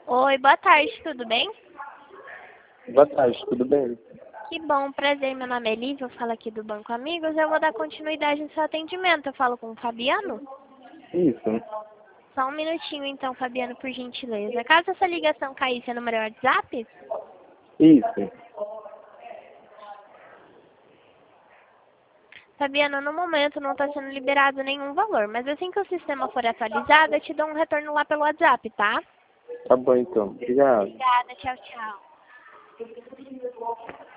Oi, boa tarde, tudo bem? Boa tarde, tudo bem? Que bom, prazer, meu nome é Lívia, eu falo aqui do Banco Amigos, eu vou dar continuidade no seu atendimento, eu falo com o Fabiano? Isso, Só um minutinho então, Fabiano, por gentileza. Caso essa ligação cair, seu número é WhatsApp? isso. Fabiano, no momento não está sendo liberado nenhum valor, mas assim que o sistema for atualizado, eu te dou um retorno lá pelo WhatsApp, tá? Tá bom então, obrigado. Obrigada, tchau, tchau.